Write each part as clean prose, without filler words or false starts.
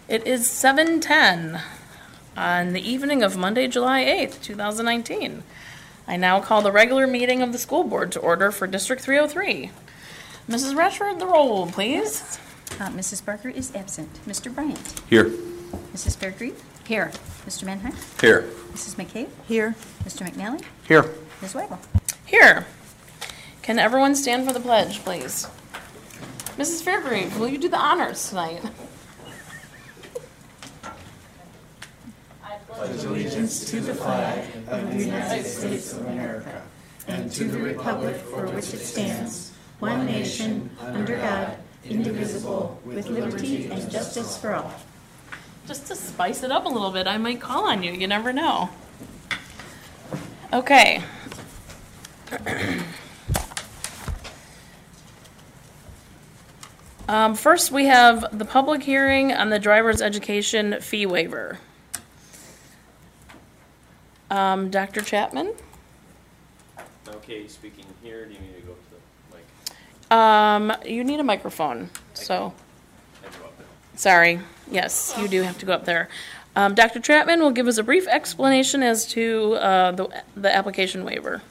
It is 7:10 on the evening of Monday, July 8th, 2019. I now call the regular meeting of the school board to order for District 303. Mrs. Rashford, the roll, please. Mrs. Barker is absent. Mr. Bryant? Here. Mrs. Fairgrave? Here. Mr. Manheim? Here. Mrs. McCabe? Here. Mr. McNally? Here. Ms. Weigel? Here. Can everyone stand for the pledge, please? Mrs. Fairgrave, will you do the honors tonight? Pledge allegiance to the flag of the United States of America and to the republic for which it stands, one nation, under God, indivisible, with liberty and justice for all. Just to spice it up a little bit, I might call on you. You never know. Okay. First, we have the public hearing on the driver's education fee waiver. Dr. Chapman? Okay, speaking here, do you need to go to the mic? You need a microphone, so. I go up there. Sorry. Yes, you do have to go up there. Dr. Chapman will give us a brief explanation as to the application waiver.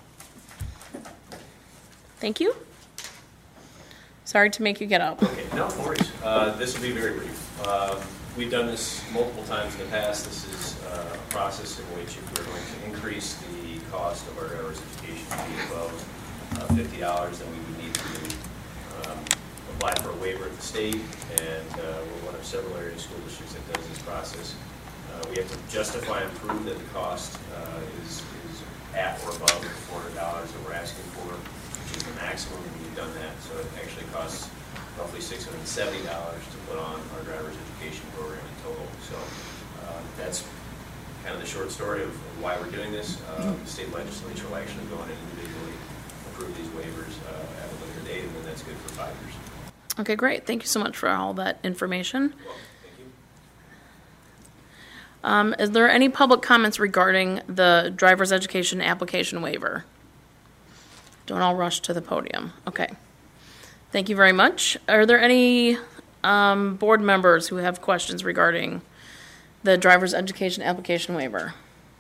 Thank you. Sorry to make you get up. Okay, no worries. This will be very brief. We've done this multiple times in the past. This is a process in which if we're going to increase the cost of our driver's education fee above $50, then we would need to apply for a waiver at the state, and we're one of several area school districts that does this process. We have to justify and prove that the cost is at or above the $400 that we're asking for, which is the maximum, and we've done that. So it actually costs roughly $670 to put on our driver's education program in total. So that's kind of the short story of why we're doing this. The state legislature will actually go in and individually approve these waivers at a later date, and then that's good for 5 years. Okay, great. Thank you so much for all that information. Thank you. Is there any public comments regarding the driver's education application waiver? Don't all rush to the podium. Okay. Thank you very much. Are there any board members who have questions regarding the driver's education application waiver?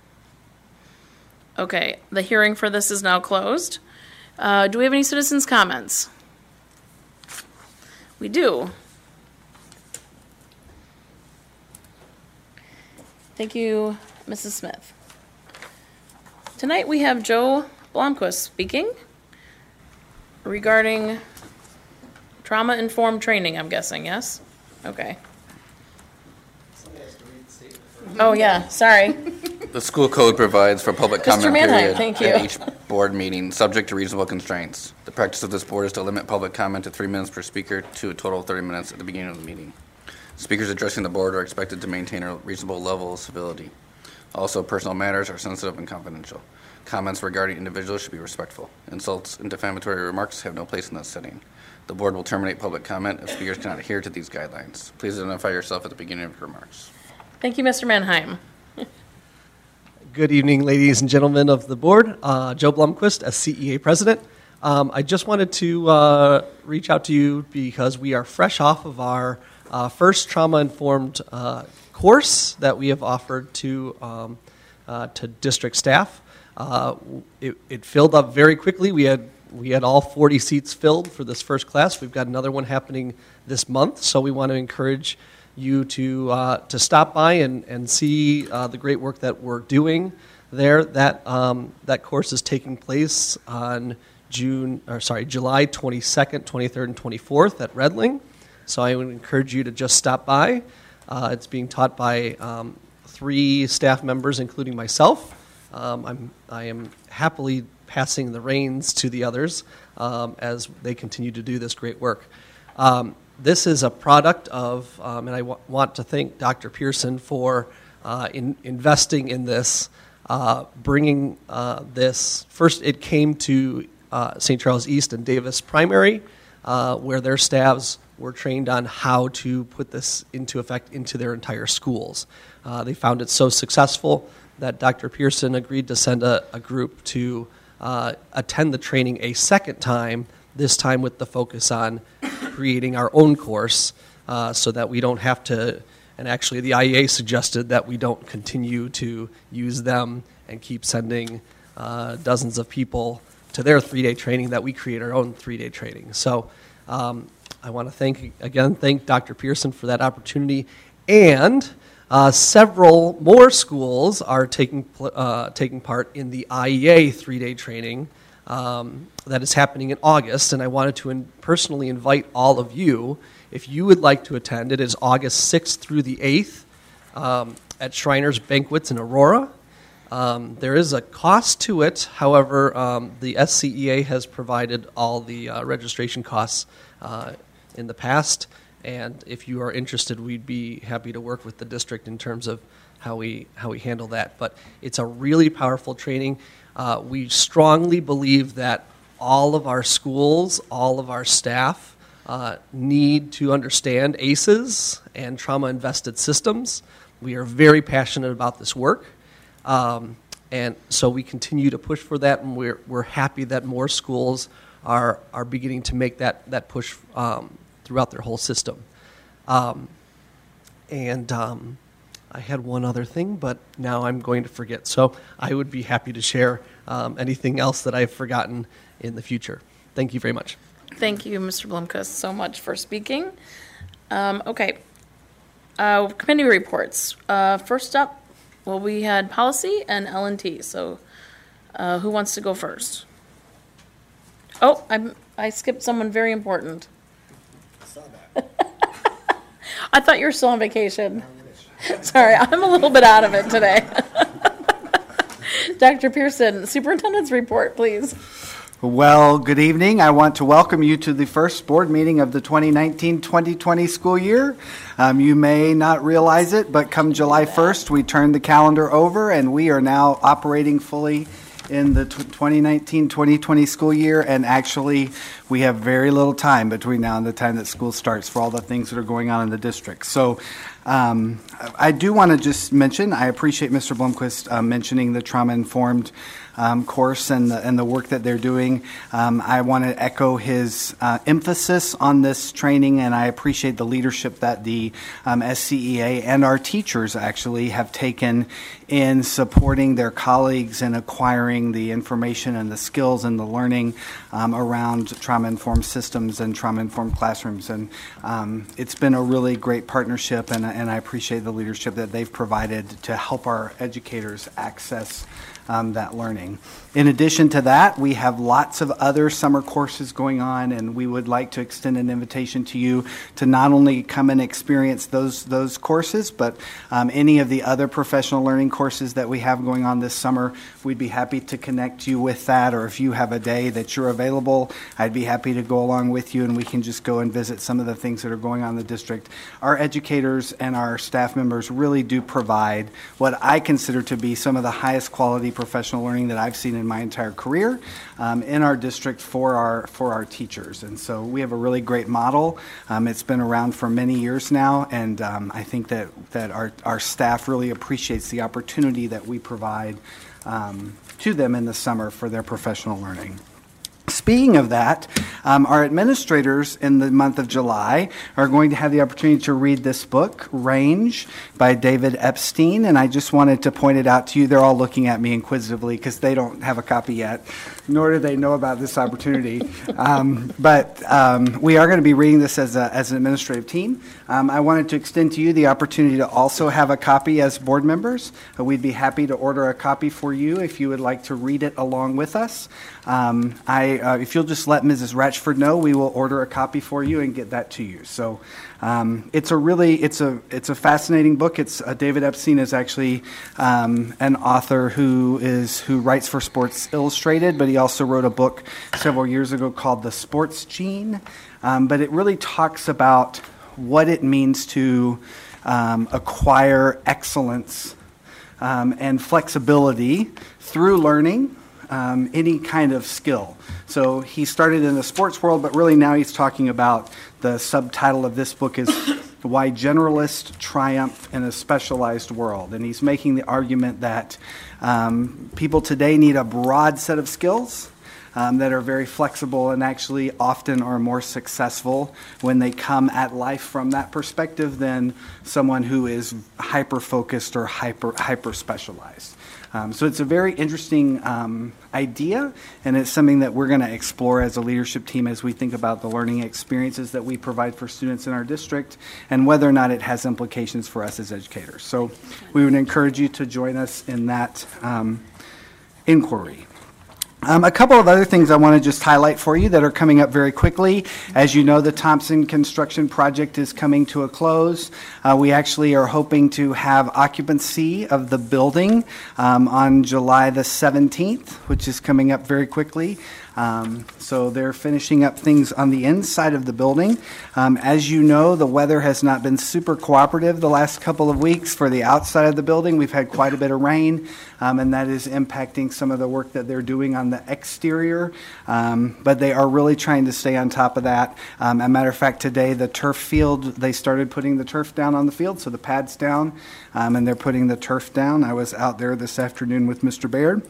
Okay, the hearing for this is now closed. Do we have any citizens' comments? We do. Thank you, Mrs. Smith. Tonight we have Joe Blomquist speaking regarding trauma-informed training, I'm guessing, yes? Okay. Oh, yeah, sorry. The school code provides for public Mr. comment Manheim, period thank you. at each board meeting, subject to reasonable constraints. The practice of this board is to limit public comment to 3 minutes per speaker to a total of 30 minutes at the beginning of the meeting. Speakers addressing the board are expected to maintain a reasonable level of civility. Also, personal matters are sensitive and confidential. Comments regarding individuals should be respectful. Insults and defamatory remarks have no place in this setting. The board will terminate public comment if speakers cannot adhere to these guidelines. Please identify yourself at the beginning of your remarks. Thank you, Mr. Manheim. Good evening, ladies and gentlemen of the board. Joe Blomquist, as CEA president. I just wanted to reach out to you because we are fresh off of our first trauma-informed course that we have offered to district staff. It filled up very quickly. We had all 40 seats filled for this first class. We've got another one happening this month, so we want to encourage you to stop by and see the great work that we're doing there. That course is taking place on July 22nd, 23rd, and 24th at Redling. So I would encourage you to just stop by. It's being taught by 3 staff members, including myself. I am happily passing the reins to the others as they continue to do this great work. This is a product of, and I want to thank Dr. Pearson for investing in this, bringing this. First, it came to St. Charles East and Davis Primary, where their staffs were trained on how to put this into effect into their entire schools. They found it so successful that Dr. Pearson agreed to send a group to attend the training a second time, this time with the focus on creating our own course so that we don't have to And actually, the IEA suggested that we don't continue to use them and keep sending dozens of people to their 3-day training, that we create our own 3-day training. So I want to thank Dr. Pearson for that opportunity. And several more schools are taking part in the IEA 3-day training that is happening in August. And I wanted to personally invite all of you, if you would like to attend. It is August 6th through the 8th at Shriners Banquets in Aurora. There is a cost to it. However, the SCEA has provided all the registration costs in the past. And if you are interested, we'd be happy to work with the district in terms of how we handle that. But it's a really powerful training. We strongly believe that all of our schools, all of our staff need to understand ACEs and trauma-invested systems. We are very passionate about this work. And so we continue to push for that, and we're happy that more schools are beginning to make that push throughout their whole system. I had one other thing, but now I'm going to forget. So I would be happy to share anything else that I've forgotten in the future. Thank you very much. Thank you, Mr. Blomquist, so much for speaking. Okay. Committee reports. First up, well, we had policy and L&T. So who wants to go first? Oh, I skipped someone very important. I thought you were still on vacation. Sorry, I'm a little bit out of it today. Dr. Pearson, superintendent's report, please. Well, good evening. I want to welcome you to the first board meeting of the 2019-2020 school year. You may not realize it, but come July 1st, we turned the calendar over, and we are now operating fully in the 2019-2020 school year. And actually, we have very little time between now and the time that school starts for all the things that are going on in the district. So I do want to just mention, I appreciate Mr. Blomquist mentioning the trauma-informed course and the work that they're doing. I want to echo his emphasis on this training, and I appreciate the leadership that the SCEA and our teachers actually have taken in supporting their colleagues and acquiring the information and the skills and the learning around trauma-informed systems and trauma-informed classrooms. And it's been a really great partnership, and I appreciate the leadership that they've provided to help our educators access that learning. In addition to that, we have lots of other summer courses going on, and we would like to extend an invitation to you to not only come and experience those courses, but any of the other professional learning courses that we have going on this summer. We'd be happy to connect you with that, or if you have a day that you're available, I'd be happy to go along with you, and we can just go and visit some of the things that are going on in the district. Our educators and our staff members really do provide what I consider to be some of the highest quality professional learning that I've seen in my entire career in our district for our teachers. And so we have a really great model. It's been around for many years now, and I think that our staff really appreciates the opportunity that we provide to them in the summer for their professional learning. Speaking of that, our administrators in the month of July are going to have the opportunity to read this book, Range, by David Epstein, and I just wanted to point it out to you. They're all looking at me inquisitively because they don't have a copy yet, nor do they know about this opportunity. But we are going to be reading this as an administrative team. I wanted to extend to you the opportunity to also have a copy as board members. We'd be happy to order a copy for you if you would like to read it along with us. If you'll just let Mrs. Ratchford know, we will order a copy for you and get that to you. So it's a fascinating book. David Epstein is actually an author who writes for Sports Illustrated, but he also wrote a book several years ago called The Sports Gene. But it really talks about what it means to acquire excellence and flexibility through learning any kind of skill. So he started in the sports world, but really now he's talking about, the subtitle of this book is Why Generalists Triumph in a Specialized World. And he's making the argument that people today need a broad set of skills, that are very flexible and actually often are more successful when they come at life from that perspective than someone who is hyper-focused or hyper-specialized. So it's a very interesting idea, and it's something that we're going to explore as a leadership team as we think about the learning experiences that we provide for students in our district and whether or not it has implications for us as educators. So we would encourage you to join us in that inquiry. A couple of other things I want to just highlight for you that are coming up very quickly. As you know, the Thompson construction project is coming to a close. We actually are hoping to have occupancy of the building on July the 17th, which is coming up very quickly. So they're finishing up things on the inside of the building. As you know, the weather has not been super cooperative the last couple of weeks for the outside of the building. We've had quite a bit of rain, and that is impacting some of the work that they're doing on the exterior. But they are really trying to stay on top of that. A matter of fact, today the turf field, they started putting the turf down on the field, so the pad's down, and they're putting the turf down. I was out there this afternoon with Mr. Baird.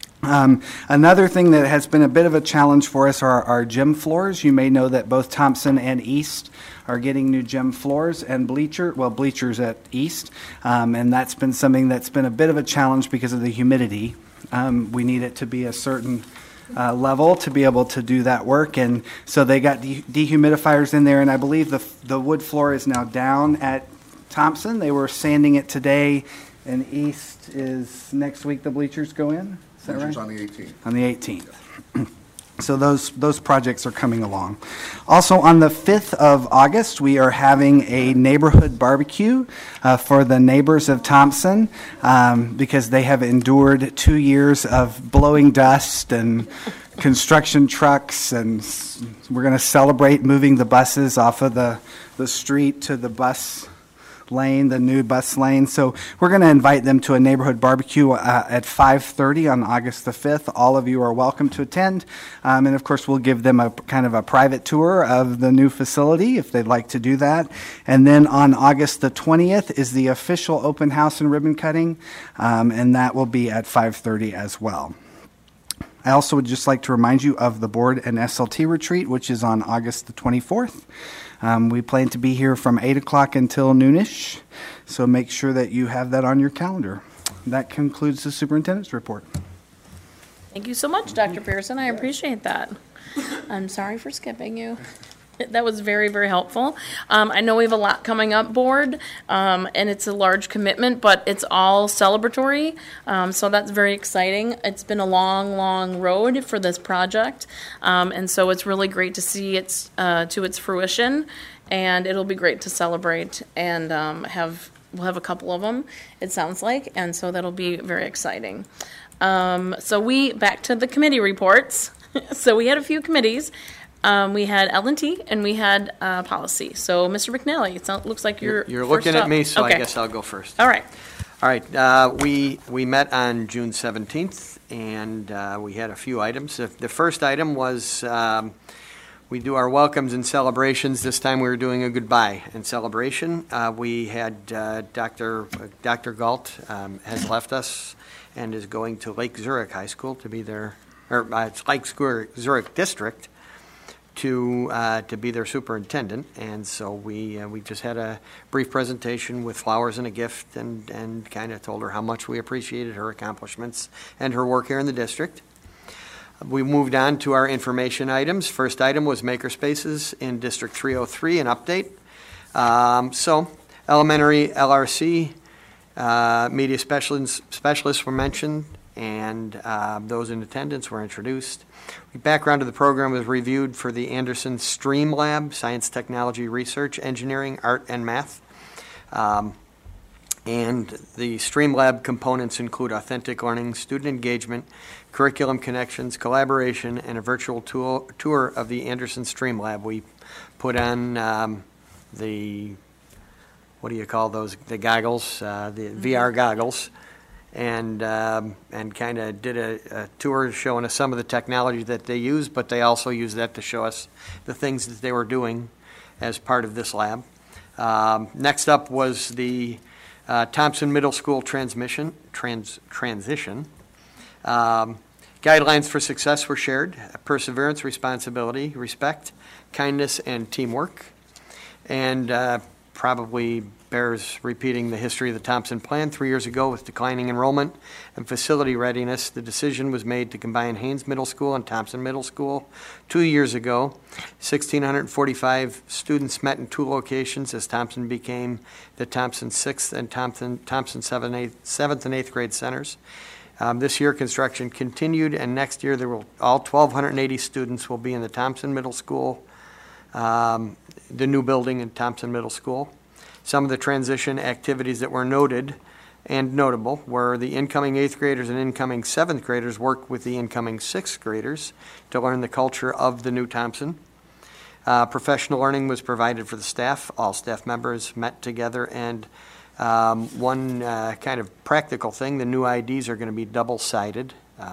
Another thing that has been a bit of a challenge for us are our gym floors. You may know that both Thompson and East are getting new gym floors and bleachers at East, and that's been something that's been a bit of a challenge because of the humidity. We need it to be a certain level to be able to do that work, and so they got dehumidifiers in there, and I believe the wood floor is now down at Thompson. They were sanding it today, and East is next week the bleachers go in. Is that right? On the 18th. On the 18th. So those projects are coming along. Also on the 5th of August, we are having a neighborhood barbecue for the neighbors of Thompson because they have endured 2 years of blowing dust and construction trucks, and we're going to celebrate moving the buses off of the street to the bus lane, the new bus lane. So we're going to invite them to a neighborhood barbecue at 5:30 on August the 5th. All of you are welcome to attend. And of course, we'll give them a kind of a private tour of the new facility if they'd like to do that. And then on August the 20th is the official open house and ribbon cutting, and that will be at 5:30 as well. I also would just like to remind you of the board and SLT retreat, which is on August the 24th. We plan to be here from 8 o'clock until noonish, so make sure that you have that on your calendar. That concludes the superintendent's report. Thank you so much, Dr. Pearson. I appreciate that. I'm sorry for skipping you. That was very, very helpful. I know we have a lot coming up, board, and it's a large commitment, but it's all celebratory, so that's very exciting. It's been a long, long road for this project, and so it's really great to see it to its fruition, and it'll be great to celebrate and we'll have a couple of them, it sounds like, and so that'll be very exciting. So back to the committee reports. So we had a few committees. We had L&T and we had policy. So, Mr. McNally, it looks like you're looking first at me, up. so Okay. I guess I'll go first. All right. All right. We met on June 17th, and we had a few items. The first item was we do our welcomes and celebrations. This time we were doing a goodbye and celebration. We had Dr. Galt has left us and is going to Lake Zurich High School to be their, or it's Lake Zurich District, to be their superintendent, and so we just had a brief presentation with flowers and a gift, and kind of told her how much we appreciated her accomplishments and her work here in the district. We moved on to our information items. First item was makerspaces in District 303, an update. So elementary LRC media specialists were mentioned, and those in attendance were introduced. The background of the program was reviewed for the Anderson STREAM Lab, Science, Technology, Research, Engineering, Art, and Math. And the STREAM Lab components include authentic learning, student engagement, curriculum connections, collaboration, and a virtual tour of the Anderson STREAM Lab. We put on the, what do you call those, the goggles, the VR goggles, and kind of did a tour showing us some of the technology that they use, but they also use that to show us the things that they were doing as part of this lab. Next up was the Thompson Middle School transition. Guidelines for success were shared: perseverance, responsibility, respect, kindness, and teamwork. And probably bears repeating the history of the Thompson Plan. 3 years ago, with declining enrollment and facility readiness, the decision was made to combine Haynes Middle School and Thompson Middle School. 2 years ago, 1,645 students met in 2 locations as Thompson became the Thompson 6th and Thompson 7th and 8th grade centers. This year, construction continued, and next year, all 1,280 students will be in the Thompson Middle School, the new building in Thompson Middle School. Some of the transition activities that were noted and notable were the incoming 8th graders and incoming 7th graders worked with the incoming 6th graders to learn the culture of the new Thompson. Professional learning was provided for the staff. All staff members met together, and one kind of practical thing, the new IDs are going to be double-sided.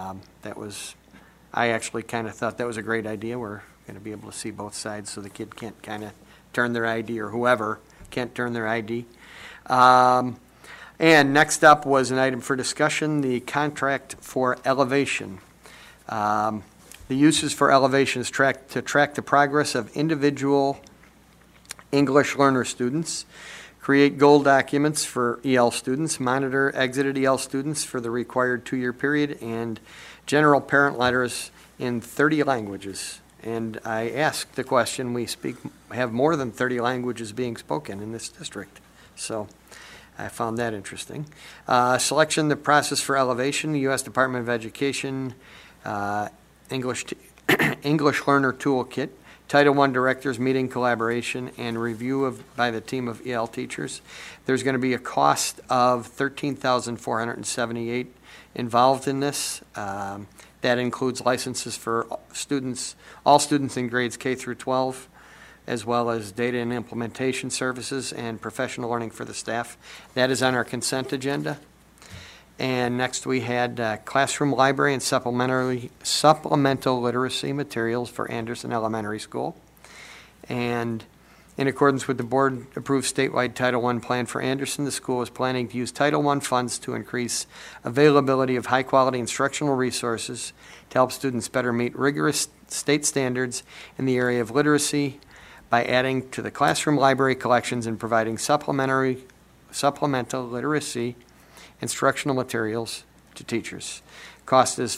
I actually kind of thought that was a great idea. We're going to be able to see both sides so the kid can't kind of turn their ID, or whoever can't turn their ID. And next up was an item for discussion, the contract for Elevation. The uses for Elevation is to track the progress of individual English learner students, create goal documents for EL students, monitor exited EL students for the required 2-year period, and general parent letters in 30 languages. And I asked the question, we have more than 30 languages being spoken in this district. So I found that interesting. Selection, the process for Elevation, the U.S. Department of Education, English Learner Toolkit, Title I Directors Meeting Collaboration, and review by the team of EL teachers. There's going to be a cost of $13,478 involved in this. That includes licenses for all students in grades K through 12, as well as data and implementation services and professional learning for the staff. That is on our consent agenda. And next we had classroom library and supplemental literacy materials for Anderson Elementary School. And in accordance with the board-approved statewide Title I plan for Anderson, the school is planning to use Title I funds to increase availability of high-quality instructional resources to help students better meet rigorous state standards in the area of literacy by adding to the classroom library collections and providing supplemental literacy instructional materials to teachers. Cost is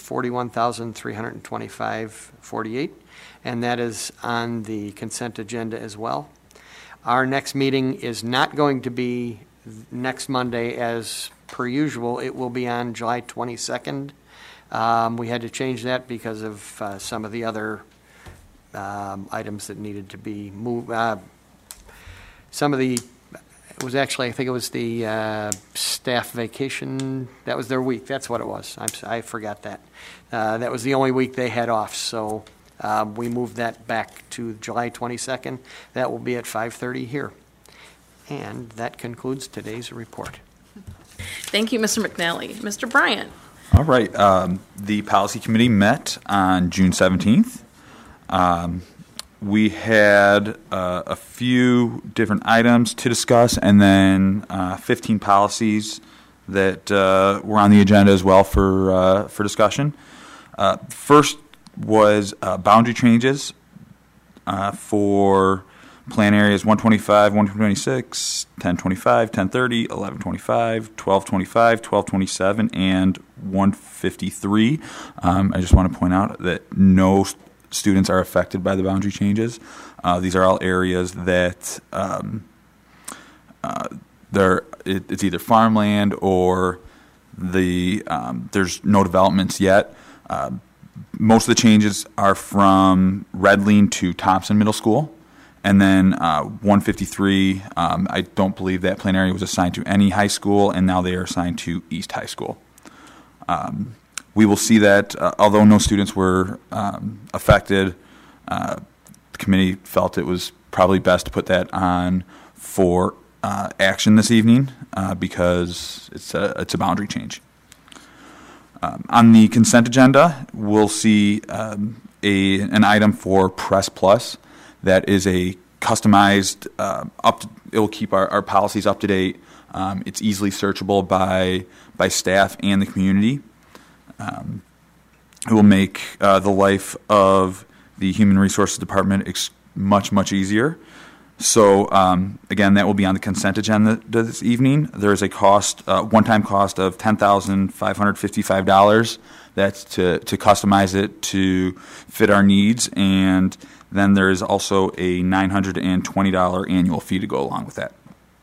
$41,325.48, and that is on the consent agenda as well. Our next meeting is not going to be next Monday as per usual. It will be on July 22nd. We had to change that because of some of the other items that needed to be moved. I think it was the staff vacation. That was their week. That's what it was. I forgot that. That was the only week they had off. So we moved that back to July 22nd. That will be at 5:30 here. And that concludes today's report. Thank you, Mr. McNally. Mr. Bryant. All right. The policy committee met on June 17th. We had a few different items to discuss, and then 15 policies that were on the agenda as well for discussion. First was boundary changes for plan areas 125, 126, 1025, 1030, 1125, 1225, 1227, and 153. I just want to point out that no students are affected by the boundary changes. These are all areas that it's either farmland or there's no developments yet. Most of the changes are from Redline to Thompson Middle School. And then 153, I don't believe that plan area was assigned to any high school, and now they are assigned to East High School. We will see that, although no students were affected, the committee felt it was probably best to put that on for action this evening because it's a boundary change. On the consent agenda, we'll see an item for Press Plus that is a customized, it will keep our policies up to date. It's easily searchable by staff and the community. It will make the life of the Human Resources Department much easier. So again, that will be on the consent agenda this evening. There is a one-time cost of $10,555. That's to customize it to fit our needs, and then there is also a $920 annual fee to go along with that.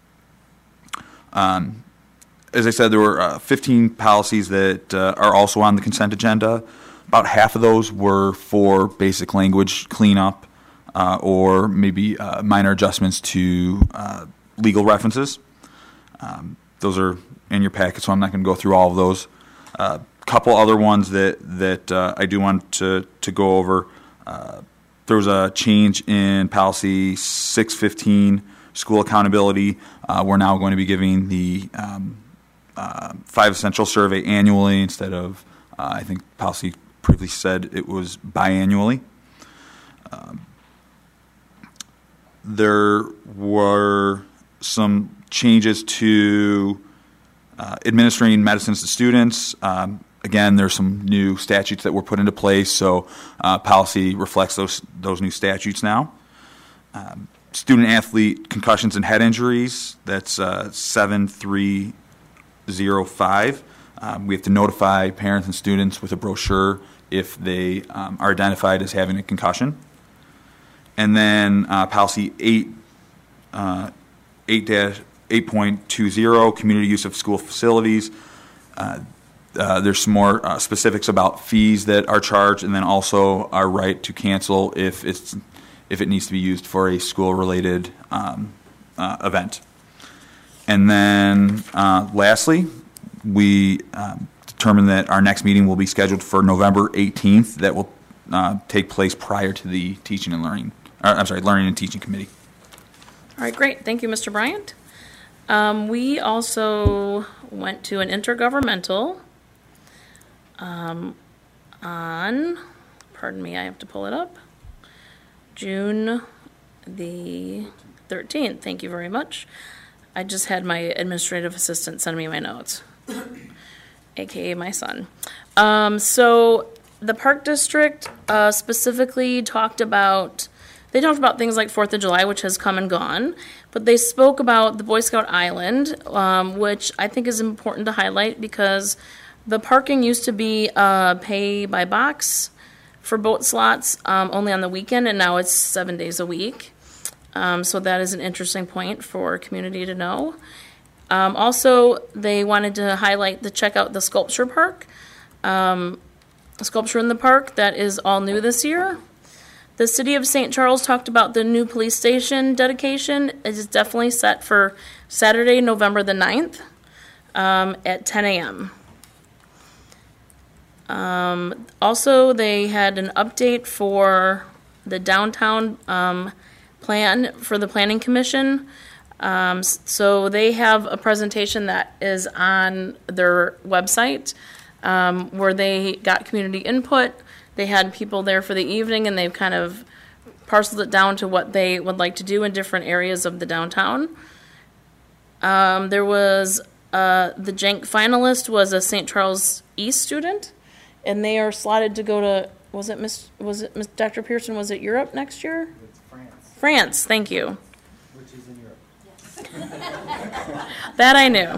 As I said, there were 15 policies that are also on the consent agenda. About half of those were for basic language cleanup or maybe minor adjustments to legal references. Those are in your packet, so I'm not going to go through all of those. Couple other ones that I do want to go over. There was a change in policy 615, school accountability. We're now going to be giving the 5 essential survey annually instead of, I think policy previously said it was biannually. There were some changes to administering medicines to students. Again, there's some new statutes that were put into place, so policy reflects those new statutes now. Student-athlete concussions and head injuries, that's 7305. We have to notify parents and students with a brochure if they are identified as having a concussion. And then policy 8.20, community use of school facilities. There's some more specifics about fees that are charged, and then also our right to cancel if it needs to be used for a school-related event. And then lastly, we determined that our next meeting will be scheduled for November 18th. That will take place prior to the Learning and Teaching Committee. All right, great. Thank you, Mr. Bryant. We also went to an intergovernmental on, pardon me, I have to pull it up, June the 13th. Thank you very much. I just had my administrative assistant send me my notes, aka my son. So the Park District specifically talked about things like 4th of July, which has come and gone, but they spoke about the Boy Scout Island, which I think is important to highlight because the parking used to be pay by box for boat slots only on the weekend, and now it's 7 days a week. So that is an interesting point for community to know. Also, they wanted to highlight check out the sculpture park, sculpture in the park that is all new this year. The City of St. Charles talked about the new police station dedication. It is definitely set for Saturday, November the 9th at 10 a.m. Also, they had an update for the downtown plan for the Planning Commission. So they have a presentation that is on their website where they got community input. They had people there for the evening, and they've kind of parceled it down to what they would like to do in different areas of the downtown. There was the JENC finalist was a St. Charles East student, and they are slotted to go to, was it Miss Dr. Pearson, was it Europe next year? It's France. France, thank you. Which is in Europe. That I knew.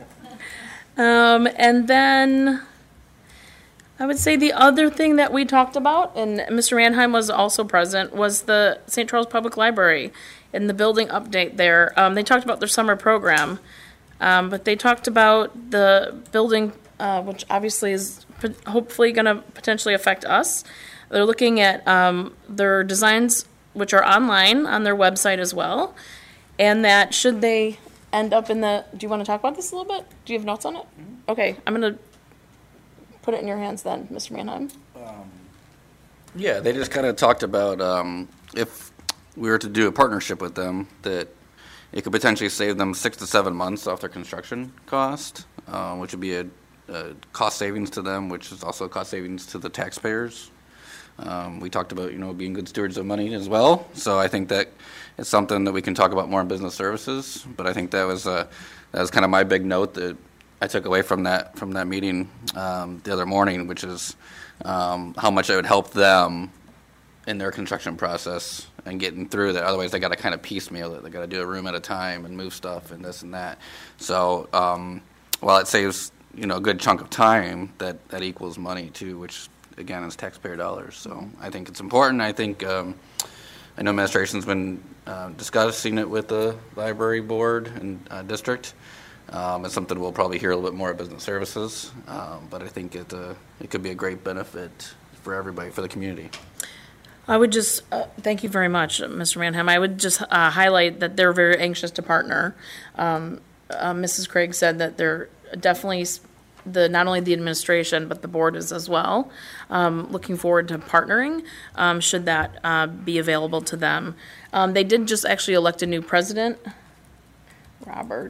And then I would say the other thing that we talked about, and Mr. Mannheim was also present, was the St. Charles Public Library and the building update there. They talked about their summer program, but they talked about the building, which obviously is hopefully going to potentially affect us. They're looking at their designs, which are online on their website as well, and that should they end up in the, do you want to talk about this a little bit? Do you have notes on it? Mm-hmm. Okay, I'm going to put it in your hands then, Mr. Mannheim. Yeah, they just kind of talked about if we were to do a partnership with them, that it could potentially save them 6 to 7 months off their construction cost, which would be a cost savings to them, which is also cost savings to the taxpayers. We talked about, being good stewards of money as well. So I think that it's something that we can talk about more in business services. But I think that was kind of my big note, that I took away from that meeting the other morning, which is how much it would help them in their construction process and getting through that. Otherwise, they got to kind of piecemeal it. They got to do a room at a time and move stuff and this and that. So while it saves a good chunk of time, that equals money too, which again is taxpayer dollars. So I think it's important. I think I know administration's been discussing it with the library board and district. It's something we'll probably hear a little bit more at business services, but I think it could be a great benefit for everybody, for the community. I would just, thank you very much, Mr. Manheim. I would just highlight that they're very anxious to partner. Mrs. Craig said that they're definitely, not only the administration, but the board is as well, looking forward to partnering, should that be available to them. They did just actually elect a new president, Robert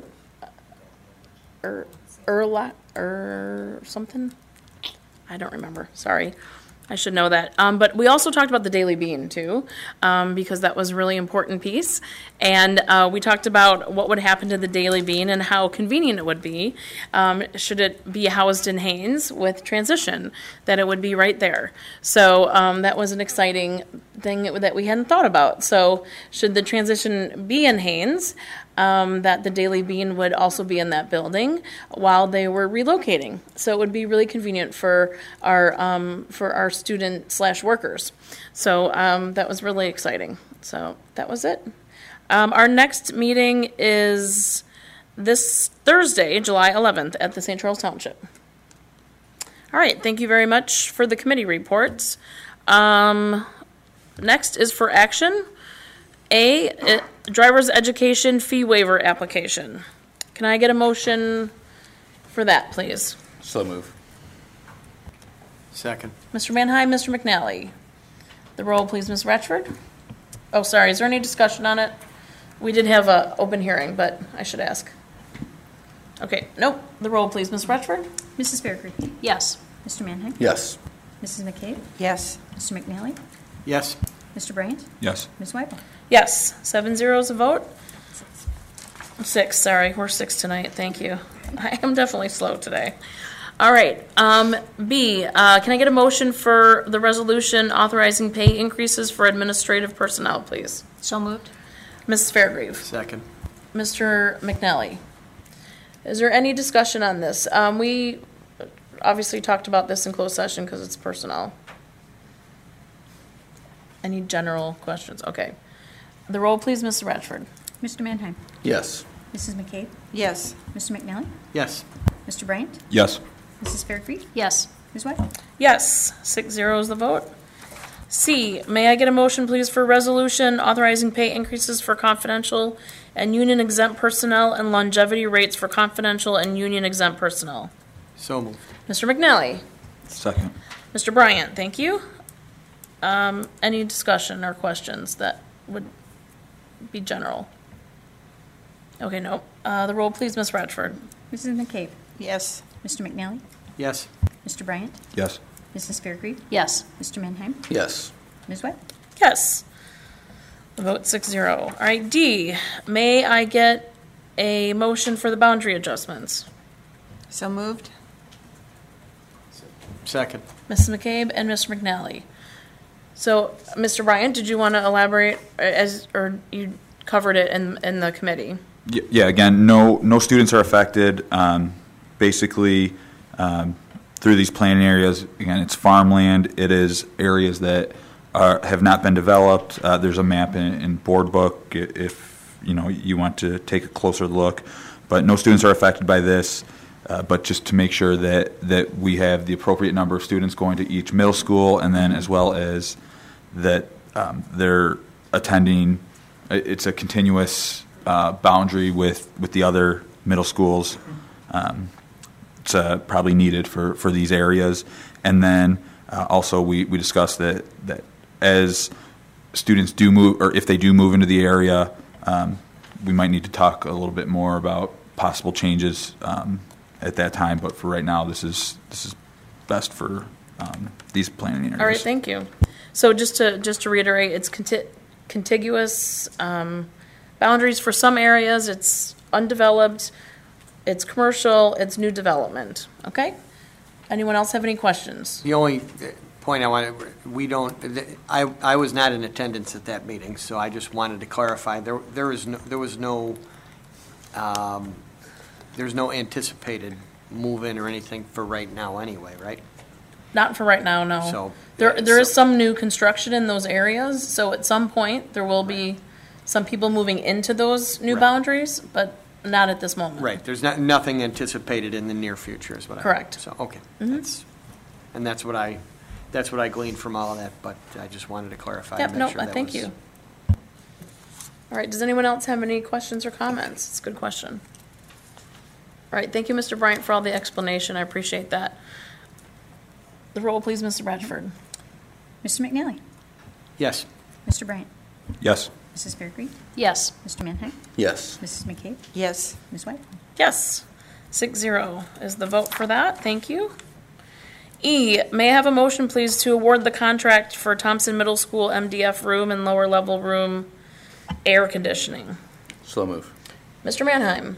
something. I don't remember. Sorry. I should know that. But we also talked about the Daily Bean, too, because that was a really important piece. And we talked about what would happen to the Daily Bean and how convenient it would be should it be housed in Haynes with transition, that it would be right there. So that was an exciting thing that we hadn't thought about. So should the transition be in Haynes, that the Daily Bean would also be in that building while they were relocating. So it would be really convenient for our student/workers. So that was really exciting. So that was it. Our next meeting is this Thursday, July 11th, at the St. Charles Township. All right, thank you very much for the committee reports. Next is for action. Driver's education fee waiver application. Can I get a motion for that, please? So move. Second. Mr. Manheim, Mr. McNally. The roll, please, Ms. Ratchford. Oh, sorry, is there any discussion on it? We did have an open hearing, but I should ask. Okay, nope. The roll, please, Ms. Ratchford. Mrs. Faircreek. Yes. Mr. Manheim. Yes. Mrs. McCabe. Yes. Mr. McNally. Yes. Mr. Bryant. Yes. Ms. Weibel. Yes, 7-0 is a vote. 6, sorry, we're 6 tonight, thank you. I am definitely slow today. All right, B, can I get a motion for the resolution authorizing pay increases for administrative personnel, please? So moved. Mrs. Fairgrieve. Second. Mr. McNally. Is there any discussion on this? We obviously talked about this in closed session because it's personnel. Any general questions? Okay. The roll, please, Mr. Ratchford. Mr. Manheim. Yes. Mrs. McCabe. Yes. Mr. McNally. Yes. Mr. Bryant. Yes. Mrs. Faircreek. Yes. Ms. Weibel. Yes, 6-0 is the vote. C, may I get a motion, please, for resolution authorizing pay increases for confidential and union exempt personnel and longevity rates for confidential and union exempt personnel? So moved. Mr. McNally. Second. Mr. Bryant, thank you. Any discussion or questions that would be general? Okay, no. The roll, please, Ms. Ratchford. Mrs. McCabe. Yes. Mr. McNally. Yes. Mr. Bryant. Yes. Mrs. Faircreek. Yes. Mr. Manheim. Yes. Ms. Weibel. Yes. The vote 6-0. All right, D, may I get a motion for the boundary adjustments? So moved. Second. Mrs. McCabe and Mr. McNally. So, Mr. Bryant, did you want to elaborate or you covered it in the committee? Yeah, again, no students are affected. Basically, through these planning areas, again, it's farmland. It is areas that have not been developed. There's a map in board book if you want to take a closer look. But no students are affected by this. But just to make sure that we have the appropriate number of students going to each middle school, and then as well as that they're attending. It's a continuous boundary with the other middle schools. It's probably needed for these areas. And then also we discussed that as students do move, or if they do move into the area, we might need to talk a little bit more about possible changes at that time. But for right now, this is best for these planning areas. All right, thank you. So just to reiterate, it's contiguous boundaries for some areas. It's undeveloped. it's commercial, it's new development, okay? Anyone else have any questions? The only point I wanted, I was not in attendance at that meeting, so I just wanted to clarify, there's no anticipated move-in or anything for right now anyway, right? Not for right now, no. So, There is some new construction in those areas, so at some point, there will be some people moving into those new Right. boundaries, but not at this moment. Right, there's nothing anticipated in the near future is what I. Correct. So, okay, that's what I gleaned from all of that, but I just wanted to clarify. Yep, and no, make sure that thank was- you. All right, does anyone else have any questions or comments? It's a good question. All right, thank you, Mr. Bryant, for all the explanation. I appreciate that. The roll, please, Mr. Bradford. Mr. McNally? Yes. Mr. Bryant? Yes. Mrs. Fairgrave? Yes. Mr. Mannheim? Yes. Mrs. McCabe? Yes. Ms. White? Yes. 6-0 is the vote for that. Thank you. E, may I have a motion, please, to award the contract for Thompson Middle School MDF room and lower level room air conditioning? So move. Mr. Mannheim.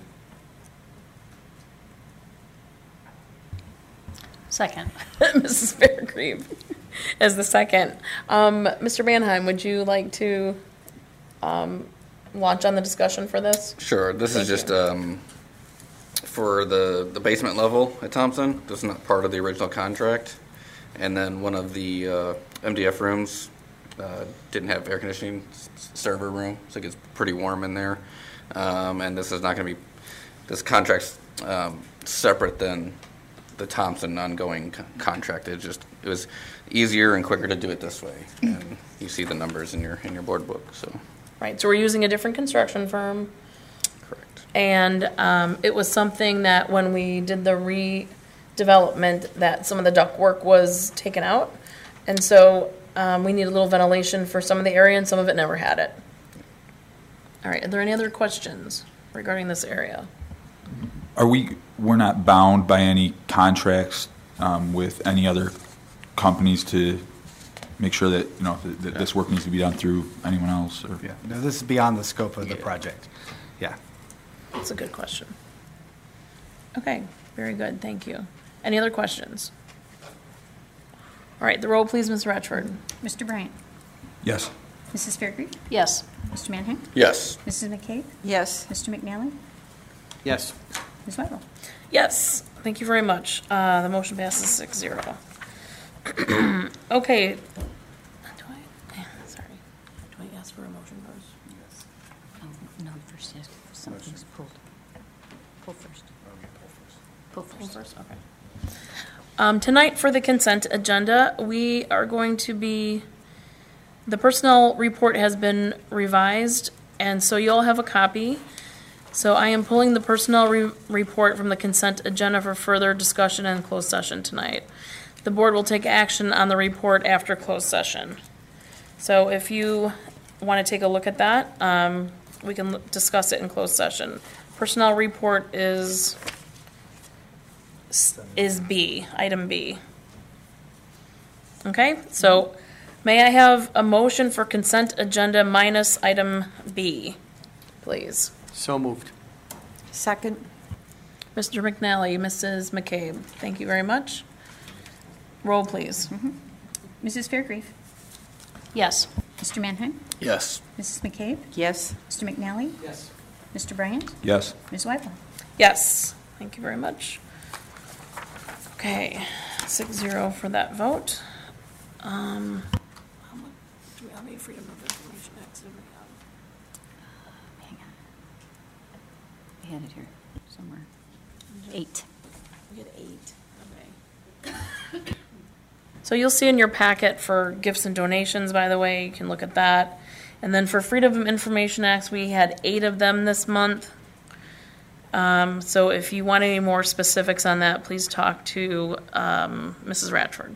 Second. Mrs. Fairgrave as the second. Mr. Mannheim, would you like to launch on the discussion for this? Sure. This is Thank just for the basement level at Thompson. This is not part of the original contract. And then one of the MDF rooms didn't have air conditioning, server room, so it gets pretty warm in there. And this is not going to be, this contract's separate than the Thompson ongoing contract. It was easier and quicker to do it this way. And you see the numbers in your board book, so. Right, so we're using a different construction firm. Correct. And it was something that when we did the redevelopment, that some of the ductwork was taken out. And so we need a little ventilation for some of the area, and some of it never had it. All right, are there any other questions regarding this area? We're not bound by any contracts with any other companies to make sure that, that this work needs to be done through anyone else? Or? Yeah, no, this is beyond the scope of the project. Yeah. That's a good question. Okay, very good, thank you. Any other questions? All right, the roll, please, Ms. Ratchford. Mr. Bryant? Yes. Mrs. Fairgrave? Yes. Mr. Mannheim? Yes. Mrs. McCabe? Yes. Mr. McNally? Yes. Ms. Whitewell? Yes, thank you very much. The motion passes 6-0. Okay. Do I ask for a motion first? No, first, yes, something's pulled. Pull first. Pull first. Okay. Tonight for the consent agenda, we are going to be, the personnel report has been revised, and so you'll have a copy. So I am pulling the personnel report from the consent agenda for further discussion and closed session tonight. The board will take action on the report after closed session. So if you want to take a look at that, we can discuss it in closed session. Personnel report is B, item B. Okay, so may I have a motion for consent agenda minus item B, please? So moved. Second. Mr. McNally, Mrs. McCabe, thank you very much. Roll, please. Mrs. Fairgrave? Yes. Mr. Mannheim? Yes. Mrs. McCabe? Yes. Mr. McNally? Yes. Mr. Bryant? Yes. Ms. Whitewell? Yes, thank you very much. Okay, 6-0 for that vote. How much do we have any Freedom of Information Act? Do we have? Hang on. I had it here somewhere. 8. We had 8, okay. So you'll see in your packet for gifts and donations, by the way, you can look at that. And then for Freedom of Information Acts, we had 8 of them this month. So if you want any more specifics on that, please talk to Mrs. Ratchford.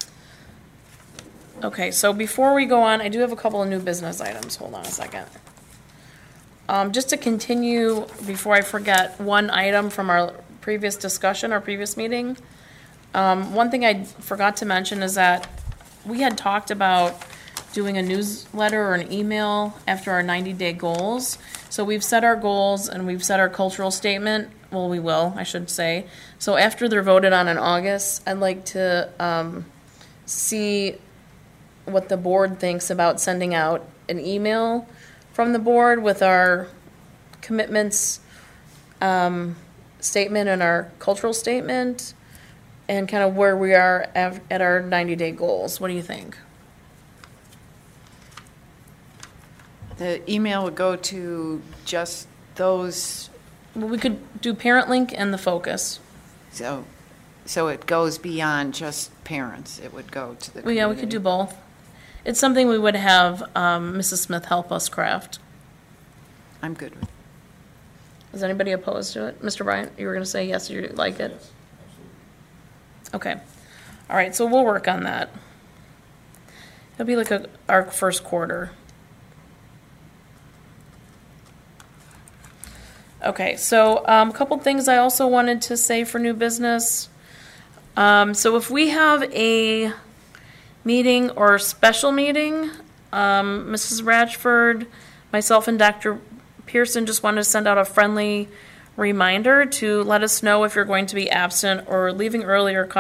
Okay, so before we go on, I do have a couple of new business items. Hold on a second. Just to continue, before I forget, one item from our previous discussion, our previous meeting. One thing I forgot to mention is that we had talked about doing a newsletter or an email after our 90-day goals. So we've set our goals and we've set our cultural statement. Well, we will, I should say. So after they're voted on in August, I'd like to see what the board thinks about sending out an email from the board with our commitments statement and our cultural statement and kind of where we are at our 90-day goals. What do you think? The email would go to just those, Well, we could do parent link and the focus. so it goes beyond just parents. It would go to the Well, yeah, we could do both. It's something we would have Mrs. Smith help us craft. I'm good with it. Is anybody opposed to it? Mr. Bryant, you were going to say yes, you like it? Yes, Okay. All right, so we'll work on that. It'll be like our first quarter. Okay, so a couple things I also wanted to say for new business. So if we have a meeting or special meeting, Mrs. Ratchford, myself, and Dr. Pearson just wanted to send out a friendly reminder to let us know if you're going to be absent or leaving early or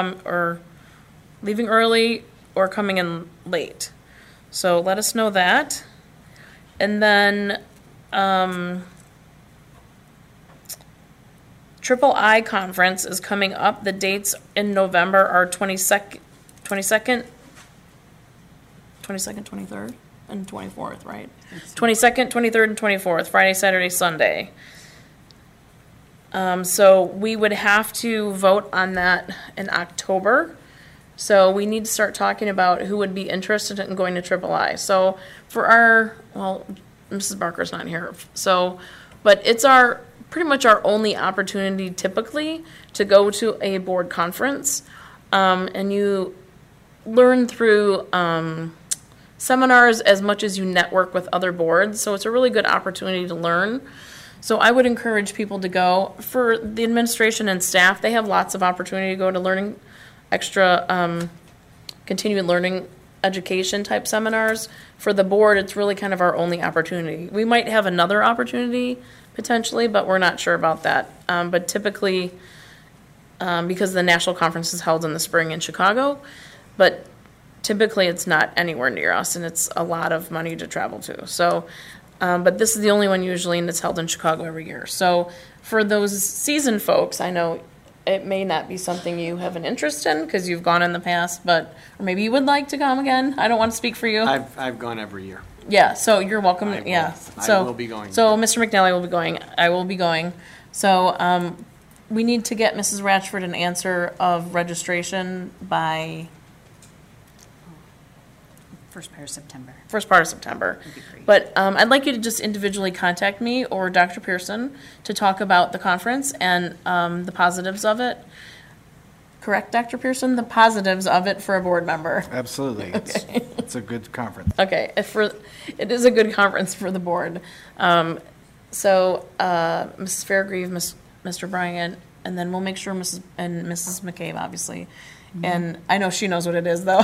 coming in late. So let us know that. And then Triple I Conference is coming up. The dates in November are 22nd, 23rd, and 24th, right? 22nd, 23rd, and 24th, Friday, Saturday, Sunday. So we would have to vote on that in October. So we need to start talking about who would be interested in going to Triple I. So for Mrs. Barker's not here. So, but it's pretty much our only opportunity typically to go to a board conference. And you learn through seminars as much as you network with other boards. So it's a really good opportunity to learn. So I would encourage people to go. For the administration and staff, they have lots of opportunity to go to learning extra continuing learning education type seminars. For the board, it's really kind of our only opportunity. We might have another opportunity potentially, but we're not sure about that. But typically, because the national conference is held in the spring in Chicago, but typically it's not anywhere near us, and it's a lot of money to travel to. So, but this is the only one usually, and it's held in Chicago every year. So for those seasoned folks, I know it may not be something you have an interest in because you've gone in the past, or maybe you would like to come again. I don't want to speak for you. I've gone every year. Yeah, so you're welcome. I will- Yeah, I will be going. So Mr. McNally will be going. I will be going. So we need to get Mrs. Ratchford an answer of registration by First part of September. first part of September. That'd be great. But I'd like you to just individually contact me or Dr. Pearson to talk about the conference and the positives of it. Correct, Dr. Pearson? The positives of it for a board member. Absolutely. It's a good conference. Okay, it is a good conference for the board. So Mrs. Fairgrieve, Mr. Bryant, and then we'll make sure Mrs. McCabe, obviously. And I know she knows what it is, though.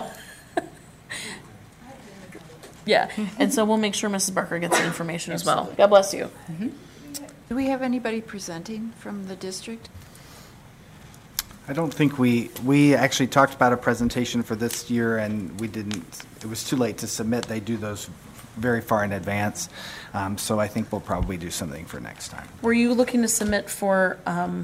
Yeah, and so we'll make sure Mrs. Barker gets the information as well. God bless you. Do we have anybody presenting from the district? I don't think we actually talked about a presentation for this year, and we didn't, it was too late to submit. They do those very far in advance. So I think we'll probably do something for next time. Were you looking to submit for oh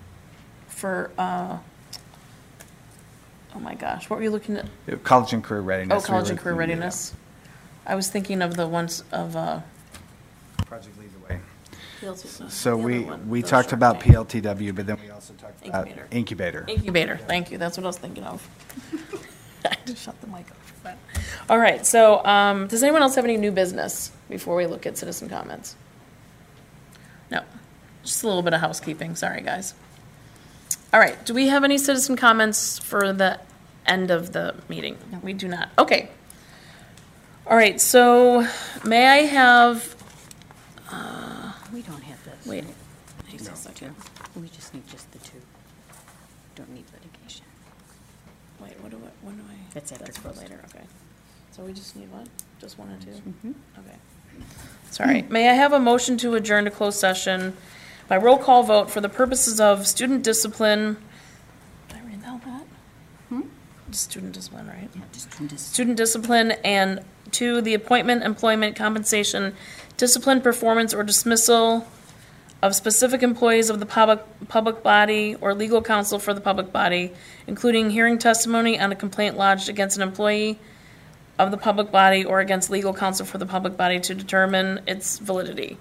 my gosh, what were you looking at? College and career readiness. Oh, college and We career were looking at readiness. I was thinking of the ones of, Project Lead the Way. PLT. So The other we one, the talked Shark about Tank. PLTW, but then we also talked about Incubator. Incubator. Incubator, thank you, that's what I was thinking of. I just shut the mic off. But- All right, so, does anyone else have any new business before we look at citizen comments? No, just a little bit of housekeeping, sorry, guys. All right, do we have any citizen comments for the end of the meeting? We do not, okay. All right, so may I have, We don't have this. wait, right? hang on a second. We just need just the two. Don't need litigation. Wait, when do I? That's after for closed. later, okay. So we just need what? Just one and two? Mhm. Okay. Sorry. May I have a motion to adjourn to closed session by roll call vote for the purposes of student discipline? Did I read all that? Student discipline, right? Yeah, just Student discipline, and 2, the appointment, employment, compensation, discipline, performance, or dismissal of specific employees of the public body or legal counsel for the public body, including hearing testimony on a complaint lodged against an employee of the public body or against legal counsel for the public body to determine its validity.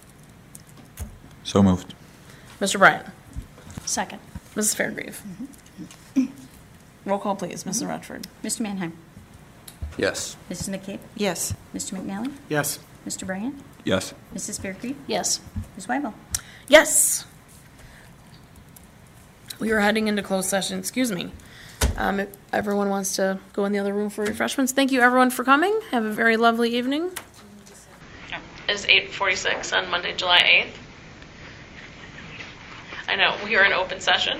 So moved. Mr. Bryant. Second. Mrs. Fairgrave. Roll call, please. Mrs. Rutherford. Mr. Mannheim. Yes. Mrs. McCabe. Yes. Mr. McNally. Yes. Mr. Bryant. Yes. Mrs. Faircrete. Yes. Ms. Weibel. Yes. We are heading into closed session. Excuse me. If everyone wants to go in the other room for refreshments. Thank you, everyone, for coming. Have a very lovely evening. It's 8:46 on Monday, July 8th. I know, we are in open session.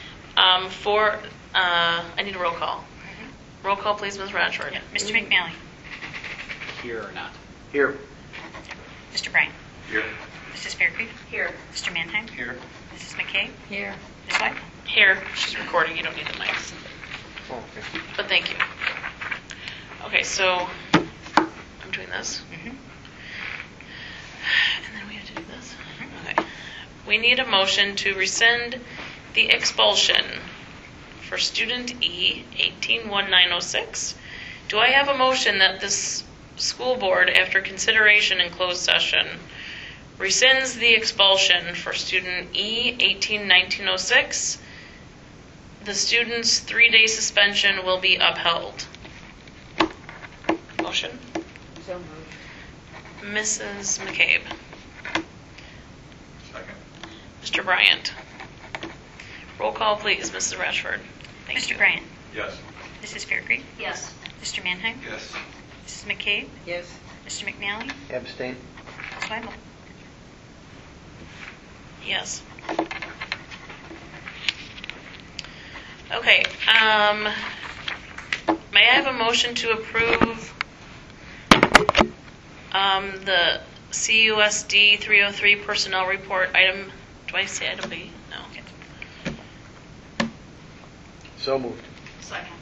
I need a roll call. Roll call, please, Ms. Radford. Mr. McNally. Here or not? Here. Mr. Bryant. Here. Mrs. Faircrete. Here. Mr. Mannheim. Here. Mrs. McKay. Here. Ms. Weibel. Here. She's recording. You don't need the mics. But thank you. Okay, so I'm doing this. And then we have to do this. Okay. We need a motion to rescind the expulsion for student E 181906. Do I have a motion that this school board, after consideration in closed session, rescinds the expulsion for student E 181906? The student's 3-day suspension will be upheld. Motion? So moved. Mrs. McCabe. Second. Mr. Bryant. Roll call, please, Mrs. Rashford. Thank Mr. you. Bryant. Yes. Mrs. Faircrete. Yes. Mr. Mannheim. Yes. Mrs. McCabe. Yes. Mr. McNally. Abstain. Ms. Weibel. Yes. Okay, may I have a motion to approve the CUSD 303 personnel report item? Do I say item B? No. So moved. Second.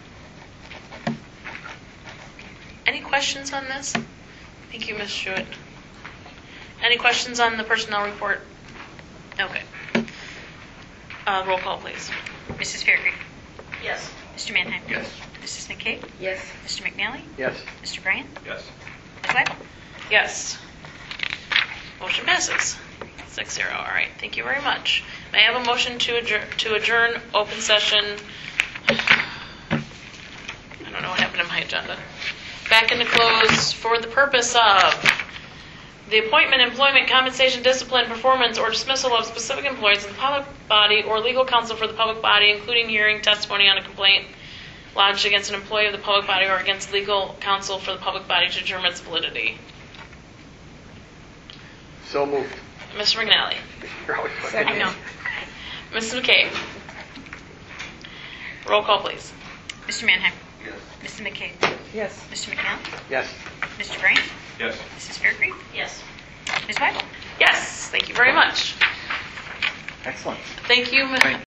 Any questions on this? Thank you, Ms. Jewett. Any questions on the personnel report? Okay. Roll call, please. Mrs. Faircrete. Yes. Mr. Mannheim. Yes. Mrs. McCabe. Yes. Mr. McNally. Yes. Mr. Bryant. Yes. Ms. Weibel. Yes. Motion passes. 6-0. All right. Thank you very much. May I have a motion to adjourn open session? I don't know what happened in my agenda. Back into close for the purpose of the appointment, employment, compensation, discipline, performance, or dismissal of specific employees of the public body or legal counsel for the public body, including hearing testimony on a complaint lodged against an employee of the public body or against legal counsel for the public body to determine its validity. So moved. Mr. McNally. You're always Second. I know. Mrs. McCabe. Roll call, please. Mr. Mannheim. Yes. Mrs. McCabe. Yes. Mr. McNally. Yes. Mr. Bryant. Yes. Mrs. Faircrete. Yes. Ms. Weibel. Yes. Thank you very much. Excellent. Thank you.